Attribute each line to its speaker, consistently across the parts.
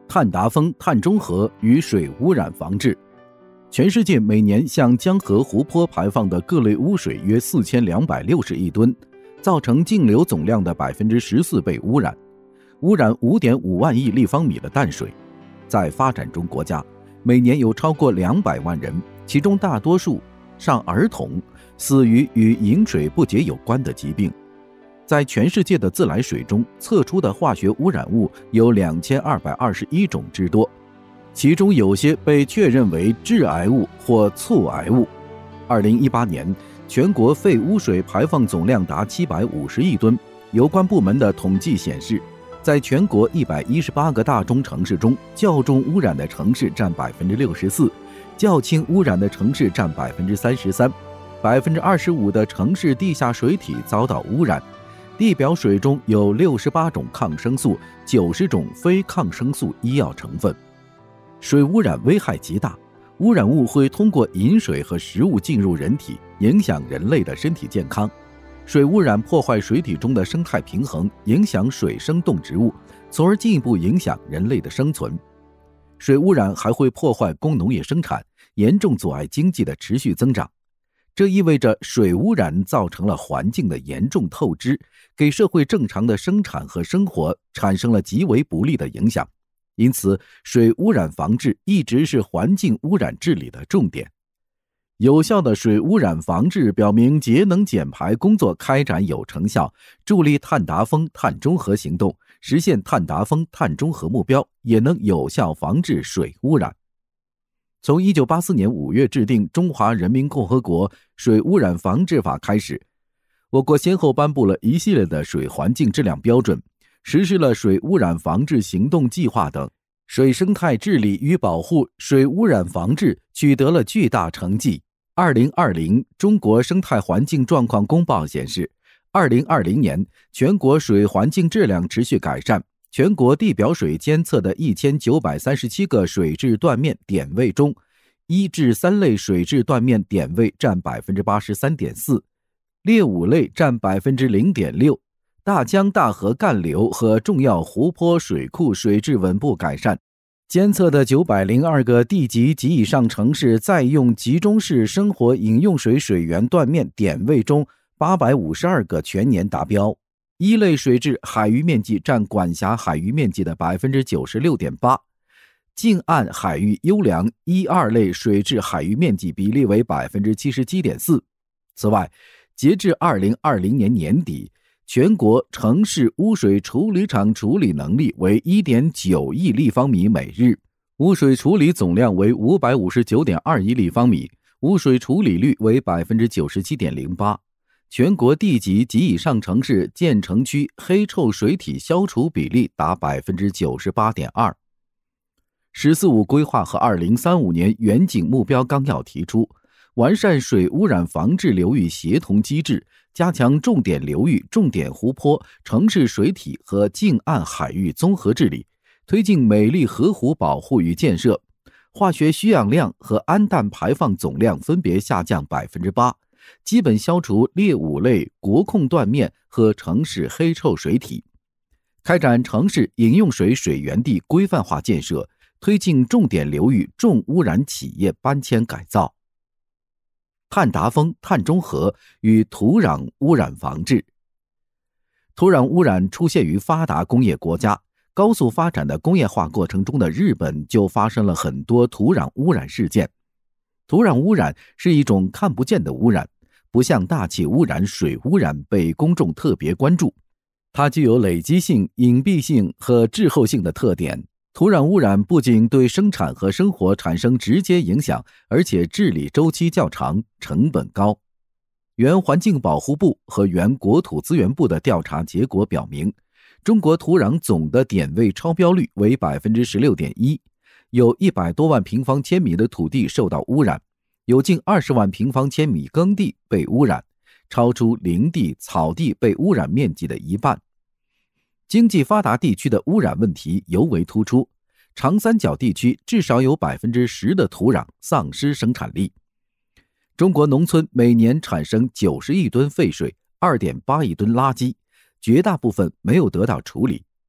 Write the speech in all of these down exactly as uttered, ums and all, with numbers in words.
Speaker 1: 碳达峰、碳中和与水污染防治。全世界每年向江河湖泊排放的各类污水约四千两百六十亿吨，造成净流总量的 百分之十四 被污染，污染 五点五万亿立方米的淡水。在发展中国家，每年有超过两百万人，其中大多数上儿童，死于与饮水不洁有关的疾病。在全世界的自来水中，测出的化学污染物有两千二百二十一种之多，其中有些被确认为致癌物或促癌物。二零一八年，全国废污水排放总量达七百五十亿吨。有关部门的统计显示，在全国一百一十八个大中城市中，较重污染的城市占 百分之六十四， 较轻污染的城市占 百分之三十三， 百分之二十五 的城市地下水体遭到污染，地表水中有六十八种抗生素、九十种非抗生素医药成分。水污染危害极大，污染物会通过饮水和食物进入人体，影响人类的身体健康。水污染破坏水体中的生态平衡，影响水生动植物，从而进一步影响人类的生存。水污染还会破坏工农业生产，严重阻碍经济的持续增长。这意味着水污染造成了环境的严重透支，给社会正常的生产和生活产生了极为不利的影响。因此，水污染防治一直是环境污染治理的重点。有效的水污染防治表明节能减排工作开展有成效，助力碳达峰、碳中和行动，实现碳达峰、碳中和目标，也能有效防治水污染。从一九八四年五月制定《中华人民共和国水污染防治法》开始，我国先后颁布了一系列的水环境质量标准，实施了水污染防治行动计划等，水生态治理与保护、水污染防治取得了巨大成绩。二零二零中国生态环境状况公报显示，二零二零年全国水环境质量持续改善，全国地表水监测的一千九百三十七个水质断面点位中，一至三类水质断面点位占 百分之八十三点四， 劣五类占 百分之零点六， 大江大河干流和重要湖泊水库水质稳步改善。监测的九百零二个地级及以上城市在用集中式生活饮用水水源断面点位中，八百五十二个全年达标。一类水质海域面积占管辖海域面积的 百分之九十六点八， 近岸海域优良一二类水质海域面积比例为 百分之七十七点四。 此外，截至二零二零年年底，全国城市污水处理厂处理能力为 一点九亿立方米每日，污水处理总量为 五百五十九点二亿立方米，污水处理率为 百分之九十七点零八。 全国地级及以上城市建成区黑臭水体消除比例达 百分之九十八点二。 十四五规划和二零三五年远景目标纲要提出，完善水污染防治流域协同机制，加强重点流域、重点湖泊、城市水体和近岸海域综合治理，推进美丽河湖保护与建设。化学需氧量和氨氮排放总量分别下降 百分之八， 基本消除劣五类国控断面和城市黑臭水体。开展城市饮用水水源地规范化建设，推进重点流域重污染企业搬迁改造。碳达峰、碳中和与土壤污染防治。土壤污染出现于发达工业国家，高速发展的工业化过程中的日本就发生了很多土壤污染事件。土壤污染是一种看不见的污染，不像大气污染、水污染被公众特别关注，它具有累积性、隐蔽性和滞后性的特点。土壤污染不仅对生产和生活产生直接影响，而且治理周期较长，成本高。原环境保护部和原国土资源部的调查结果表明，中国土壤总的点位超标率为 百分之十六点一， 有一百多万平方千米的土地受到污染，有近二十万平方千米耕地被污染，超出林地、草地被污染面积的一半。经济发达地区的污染问题尤为突出，长三角地区至少有 百分之十 的土壤丧失生产力。中国农村每年产生九十亿吨废水， 二点八亿吨垃圾，绝大部分没有得到处理。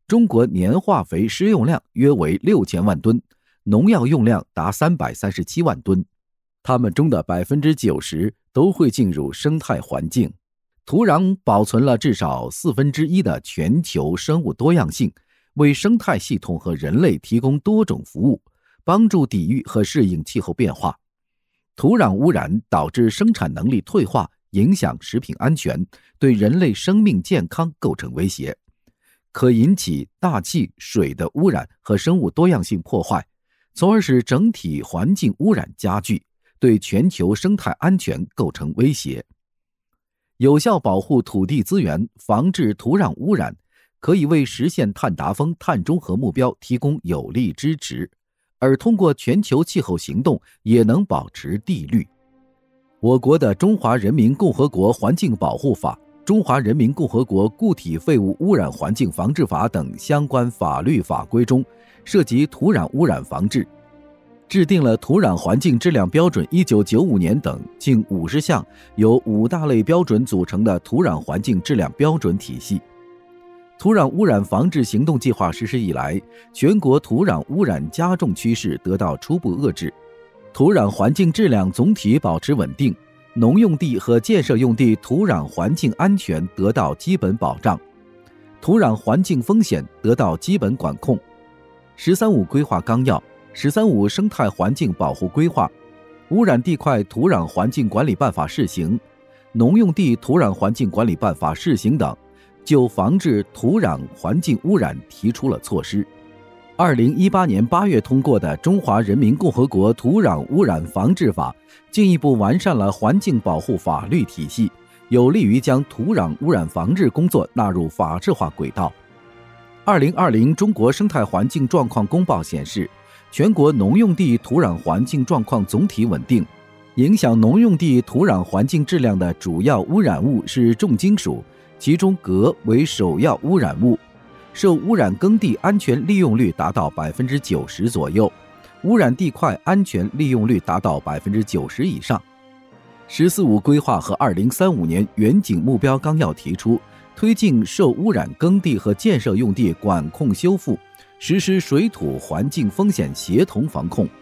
Speaker 1: 中国年化肥施用量约为六千万吨，农药用量达三百三十七万吨，它们中的 百分之九十 都会进入生态环境。土壤保存了至少四分之一的全球生物多样性，为生态系统和人类提供多种服务，帮助抵御和适应气候变化。土壤污染导致生产能力退化，影响食品安全，对人类生命健康构成威胁，可引起大气、水的污染和生物多样性破坏，从而使整体环境污染加剧，对全球生态安全构成威胁。有效保护土地资源，防治土壤污染，可以为实现碳达峰、碳中和目标提供有力支持，而通过全球气候行动也能保持地绿。我国的《中华人民共和国环境保护法》、《中华人民共和国固体废物污染环境防治法》等相关法律法规中涉及土壤污染防治，制定了土壤环境质量标准一九九五年等近五十项由五大类标准组成的土壤环境质量标准体系。土壤污染防治行动计划实施以来，全国土壤污染加重趋势得到初步遏制，土壤环境质量总体保持稳定，农用地和建设用地土壤环境安全得到基本保障，土壤环境风险得到基本管控。十三五规划纲要、十三五生态环境保护规划、污染地块土壤环境管理办法试行、农用地土壤环境管理办法试行等，就防治土壤环境污染提出了措施。二零一八年八月通过的《中华人民共和国土壤污染防治法》进一步完善了环境保护法律体系，有利于将土壤污染防治工作纳入法制化轨道。二零二零中国生态环境状况公报显示，全国农用地土壤环境状况总体稳定，影响农用地土壤环境质量的主要污染物是重金属，其中镉为首要污染物，受污染耕地安全利用率达到 百分之九十 左右，污染地块安全利用率达到 百分之九十 以上。十四五规划和二零三五年远景目标纲要提出，推进受污染耕地和建设用地管控修复，实施水土环境风险协同防控，